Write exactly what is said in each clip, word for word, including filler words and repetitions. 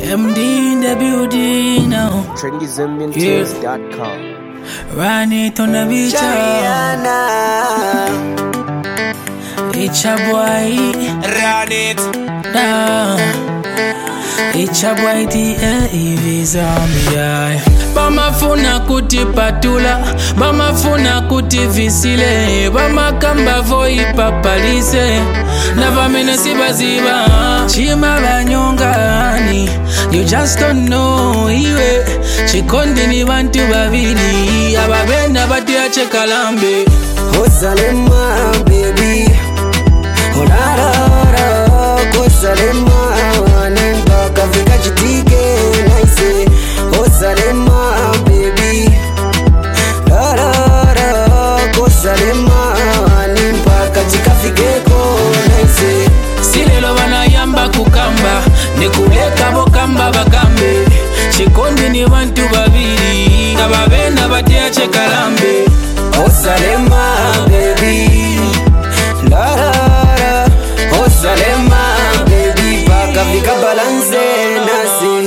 M D in the building now. trendy zambian tunes dot com. Run it on the beach. Chariana. It's a boy. Run it. Nah. It's a boy. T A E Zambia. Bama funa kuti patula, bama funa kuti visile, bama kamba voi papalise, nava mene sibaziba, chima banyongani, you just don't know iwe, chikondi ni bantu babili, ababenda bati ache kalambe. Osalema baby, orara, osalema, nimba vika chitike, nice. Osalema baby, la la la. Osalema nimpa katika figeko nice. Silelo bana yamba kukamba, nikuleka bokamba bakambe. Chikondi ni bantu babili, ababena batia chekalambe. Osalema baby, la la la. Osalema baby, paka fika balance nasi.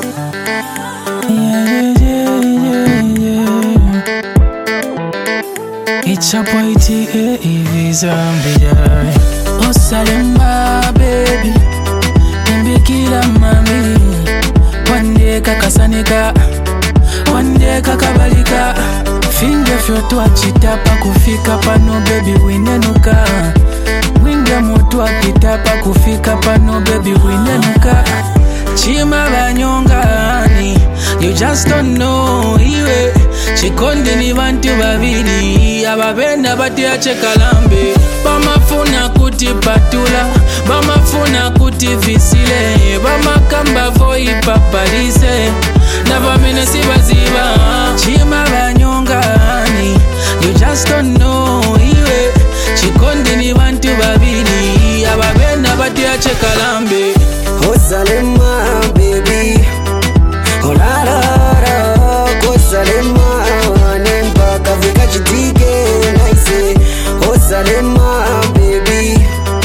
It's a boy T A E Zambia. Osalema baby, nimbikila mami. One day kakasanika, one day kakabalika. Finge fyoto achitapa kufika pano baby winenuka. Winga moto akitapa kufika pano baby winenuka. Chima banyongani, you just don't know iwe. Chikondi ni bantu babili, ababenda bati ache kalambe. Bama funa kuti patula, bama funa kuti visile, bama kamba voi papalise, nava mene sibaziba. Chima banyongani, you just don't know iwe. Chikondi ni bantu babili, ababenda bati ache kalambe. Osalema baby, oh la la la. Osalema nimpa kavika chitike nice. Osalema baby,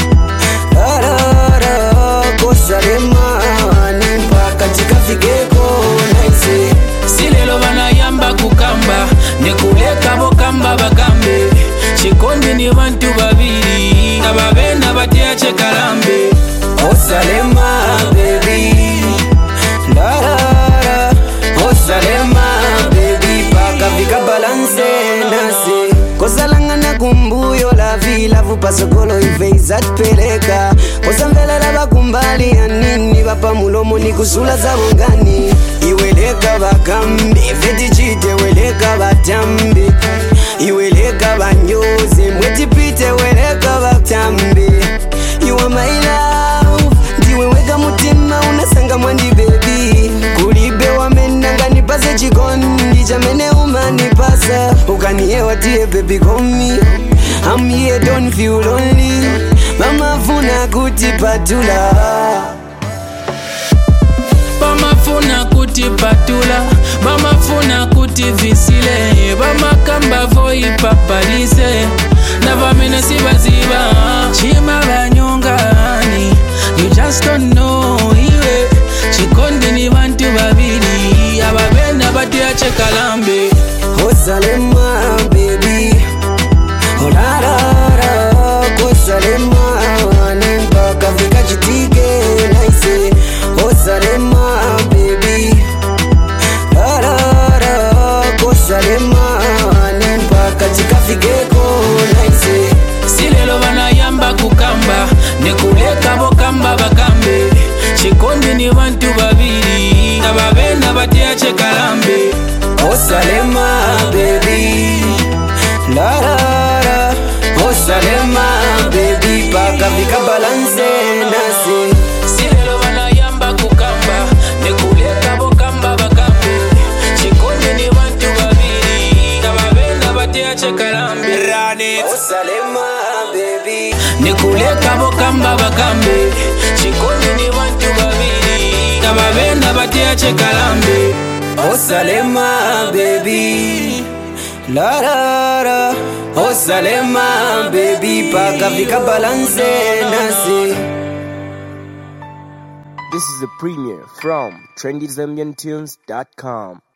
la la la. Osalema nimpa katika figeko nice. Silelo bana yamba kukamba, nikuleka bokamba bakambe. Chikondi ni bantu babili, ababena batia chekalambe. Osalema baby, la la la. Osalema baby, paka vika balance nasi. Kosalangana kumbuyo la vila vupa sokolo ive izatpeleka. Kosambela la bakumbali ya nini bapa mulomo ni kusula za wongani. Iweleka bakambi, veti chite weleka batambi. Iweleka banyoze, mweti pite weleka batambi. You are my love, ndiwe weka mutima unasanga mwandi baby. Kulibe wamenanga nipase chikondi, chamene umanipasa. Ukaniyewa tie baby call me, I'm here don't feel lonely. Mama funa kuti patula, bama funa kuti patula, bama funa kuti visile, bama kamba voi papalise, nava mene sibaziba. Chima banyongani, you just don't know iwe. Chikondi ni bantu babili, ababenda batia chekalambe. Osalema baby, oh la la la. Osalema nimpa kavika chitike nice. Osalema baby, la la la. Osalema nimpa katika figeko nice. Silelo bana yamba kukamba, nikuleka bokamba bakambe. Chikondi ni bantu babili, ababenda batia chekalambe. Osalema baby, la la la. Osalema baby, paka vika balance nasi. Silelo bana yamba kukamba, nikuleka bokamba bakambe. Chikondi ni bantu babili, ababenda batia chekalambe. Run it. Osalema baby, nikuleka bokamba bakambe. Chikondi ni bantu babili, ababenda batia chekalambe. Osalema baby, la la la. Osalema baby, paka vika balance nasi. This is a premiere from trendy zambian tunes dot com.